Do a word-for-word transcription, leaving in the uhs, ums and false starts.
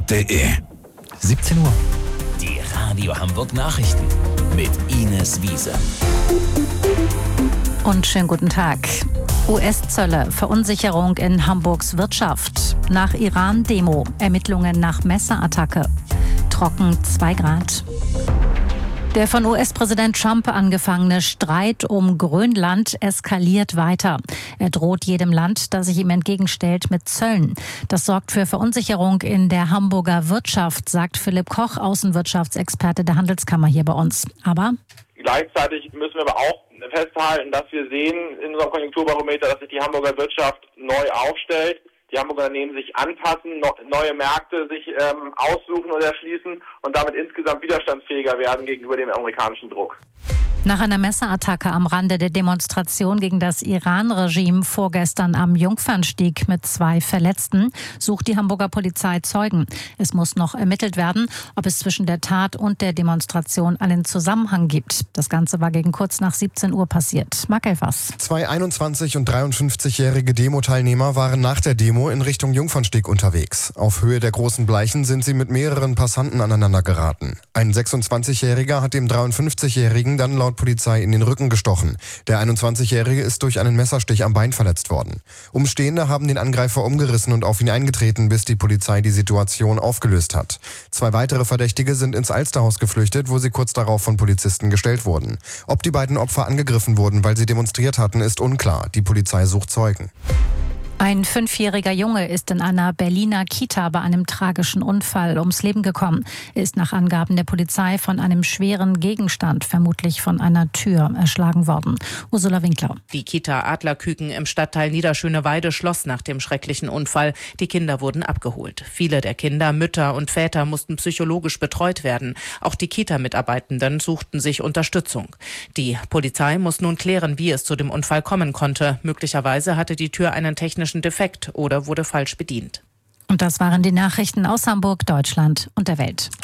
punkt de. siebzehn Uhr. Die Radio Hamburg Nachrichten mit Ines Wiese. Und schönen guten Tag. U S-Zölle, Verunsicherung in Hamburgs Wirtschaft. Nach Iran-Demo, Ermittlungen nach Messerattacke. Trocken zwei Grad. Der von U S-Präsident Trump angefangene Streit um Grönland eskaliert weiter. Er droht jedem Land, das sich ihm entgegenstellt, mit Zöllen. Das sorgt für Verunsicherung in der Hamburger Wirtschaft, sagt Philipp Koch, Außenwirtschaftsexperte der Handelskammer hier bei uns. Aber gleichzeitig müssen wir aber auch festhalten, dass wir sehen in unserem Konjunkturbarometer, dass sich die Hamburger Wirtschaft neu aufstellt. Die Hamburger Unternehmen sich anpassen, neue Märkte sich ähm, aussuchen oder erschließen und damit insgesamt widerstandsfähiger werden gegenüber dem amerikanischen Druck. Nach einer Messerattacke am Rande der Demonstration gegen das Iran-Regime vorgestern am Jungfernstieg mit zwei Verletzten sucht die Hamburger Polizei Zeugen. Es muss noch ermittelt werden, ob es zwischen der Tat und der Demonstration einen Zusammenhang gibt. Das Ganze war gegen kurz nach siebzehn Uhr passiert. Marc Elfers. Zwei einundzwanzig- und dreiundfünfzigjährige Demo-Teilnehmer waren nach der Demo in Richtung Jungfernstieg unterwegs. Auf Höhe der Großen Bleichen sind sie mit mehreren Passanten aneinander geraten. Ein sechsundzwanzigjähriger hat dem dreiundfünfzigjährigen dann laut Polizei in den Rücken gestochen. Der einundzwanzigjährige ist durch einen Messerstich am Bein verletzt worden. Umstehende haben den Angreifer umgerissen und auf ihn eingetreten, bis die Polizei die Situation aufgelöst hat. Zwei weitere Verdächtige sind ins Alsterhaus geflüchtet, wo sie kurz darauf von Polizisten gestellt wurden. Ob die beiden Opfer angegriffen wurden, weil sie demonstriert hatten, ist unklar. Die Polizei sucht Zeugen. Ein fünfjähriger Junge ist in einer Berliner Kita bei einem tragischen Unfall ums Leben gekommen. Er ist nach Angaben der Polizei von einem schweren Gegenstand, vermutlich von einer Tür, erschlagen worden. Ursula Winkler. Die Kita Adlerküken im Stadtteil Niederschöneweide schloss nach dem schrecklichen Unfall. Die Kinder wurden abgeholt. Viele der Kinder, Mütter und Väter mussten psychologisch betreut werden. Auch die Kita-Mitarbeitenden suchten sich Unterstützung. Die Polizei muss nun klären, wie es zu dem Unfall kommen konnte. Möglicherweise hatte die Tür einen technischen Defekt oder wurde falsch bedient. Und das waren die Nachrichten aus Hamburg, Deutschland und der Welt.